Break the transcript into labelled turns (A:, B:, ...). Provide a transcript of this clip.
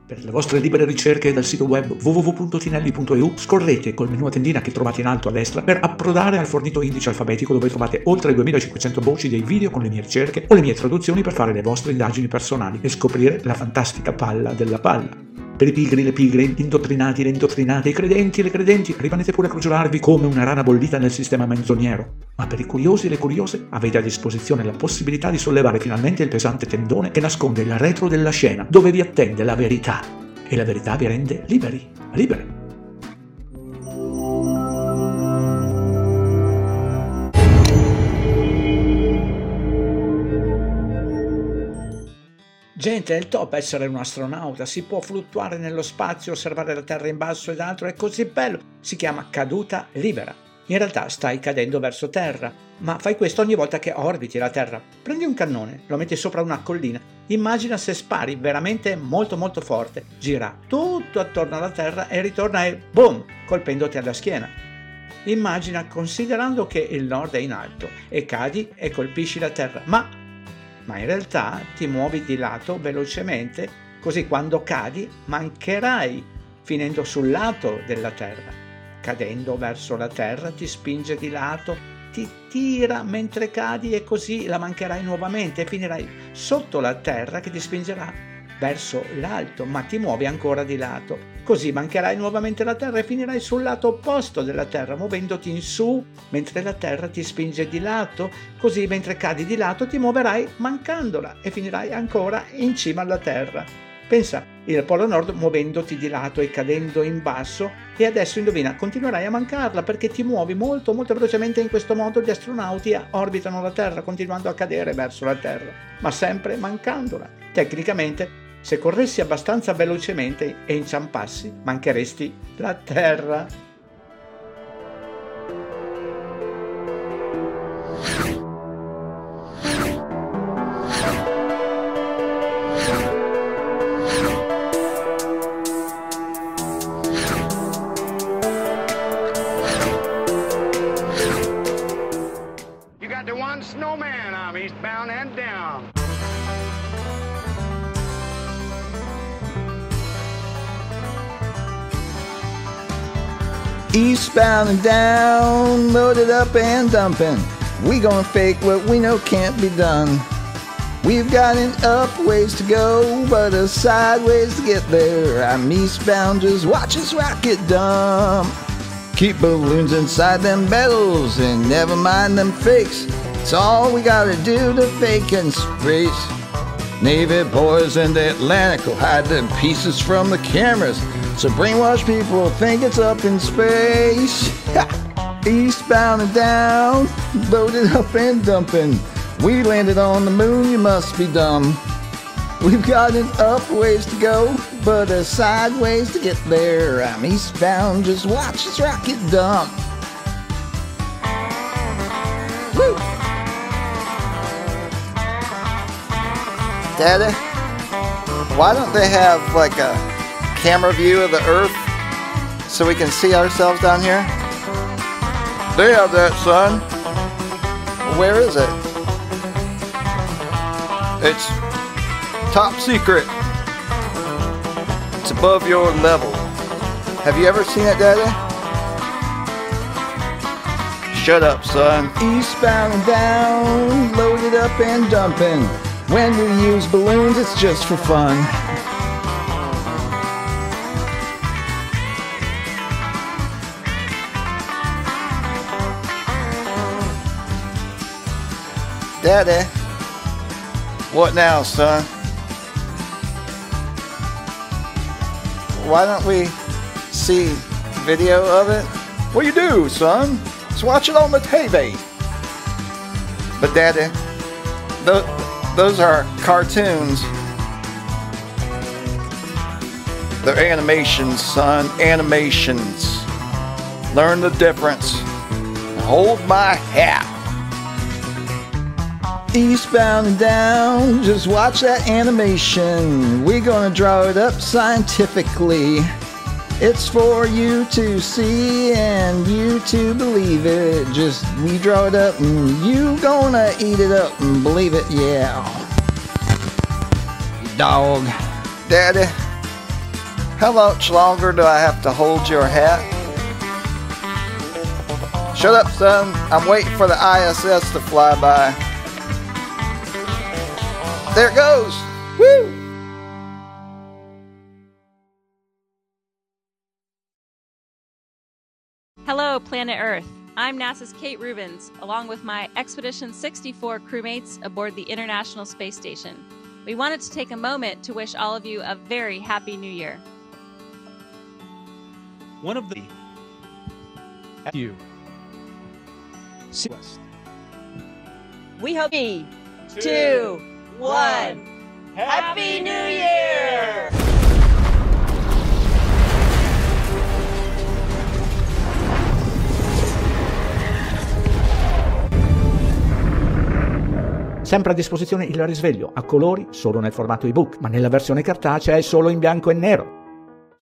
A: Per le vostre libere ricerche dal sito web www.tinelli.eu scorrete col menu a tendina che trovate in alto a destra per approdare al fornito indice alfabetico dove trovate oltre 2500 voci dei video con le mie ricerche o le mie traduzioni per fare le vostre indagini personali e scoprire la fantastica palla della palla. Per i pigri, le pigre, gli indottrinati, le indottrinate, i credenti e le credenti, rimanete pure a crogiolarvi come una rana bollita nel sistema menzognero. Ma per i curiosi e le curiose avete a disposizione la possibilità di sollevare finalmente il pesante tendone che nasconde il retro della scena, dove vi attende la verità. E la verità vi rende liberi, libere. Gente, è il top essere un astronauta, si può fluttuare nello spazio, osservare la Terra in basso ed altro, è così bello, si chiama caduta libera. In realtà stai cadendo verso Terra, ma fai questo ogni volta che orbiti la Terra. Prendi un cannone, lo metti sopra una collina, immagina se spari veramente molto molto forte, gira tutto attorno alla Terra e ritorna e boom, colpendoti alla schiena. Immagina considerando che il nord è in alto e cadi e colpisci la Terra, ma in realtà ti muovi di lato velocemente, così quando cadi mancherai finendo sul lato della Terra. Cadendo verso la Terra ti spinge di lato, ti tira mentre cadi e così la mancherai nuovamente e finirai sotto la Terra che ti spingerà verso l'alto, ma ti muovi ancora di lato. Così mancherai nuovamente la Terra e finirai sul lato opposto della Terra, muovendoti in su mentre la Terra ti spinge di lato. Così mentre cadi di lato ti muoverai mancandola e finirai ancora in cima alla Terra. Pensa, il Polo Nord muovendoti di lato e cadendo in basso, e adesso indovina, continuerai a mancarla perché ti muovi molto molto velocemente. In questo modo gli astronauti orbitano la Terra continuando a cadere verso la Terra, ma sempre mancandola. Tecnicamente, se corressi abbastanza velocemente e inciampassi, mancheresti la Terra.
B: You got the one snowman, I'm eastbound and down.
C: Eastbound and down, loaded up and dumping. We gonna fake what we know can't be done. We've got an up ways to go, but a sideways to get there. I'm eastbound, just watch us rocket dump. Keep balloons inside them bells and never mind them fakes. It's all we gotta do to fake in space. Navy boys in the Atlantic will hide them pieces from the cameras, so brainwashed people think it's up in space. Eastbound and down, loaded up and dumping. We landed on the moon, you must be dumb. We've got an up ways to go, but a sideways to get there. I'm eastbound, just watch this rocket dump. Woo! Daddy, why don't they have like a camera view of the Earth so we can see ourselves down here? They have that, son. Where is it? It's top secret. It's above your level. Have you ever seen it, Daddy? Shut up, son. Eastbound and down, loaded up and dumping. When we use balloons, it's just for fun. Daddy, what now, son? Why don't we see video of it? Well, you do, son. Let's watch it on the TV. But Daddy, those are cartoons. They're animations, son. Animations. Learn the difference. Hold my hat. Eastbound and down, just watch that animation. We're gonna draw it up scientifically. It's for you to see and you to believe it. Just we draw it up and you gonna eat it up and believe it, yeah. You dog. Daddy, How much longer do I have to hold your hat? Shut up, son. I'm waiting for the ISS to fly by. There it goes. Woo!
D: Hello, Planet Earth. I'm NASA's Kate Rubins, along with my Expedition 64 crewmates aboard the International Space Station. We wanted to take a moment to wish all of you a very happy New Year.
E: One of the you.
D: We hope 3, 2, 1. Happy New Year!
A: Sempre a disposizione il risveglio a colori solo nel formato ebook, ma nella versione cartacea è solo in bianco e nero.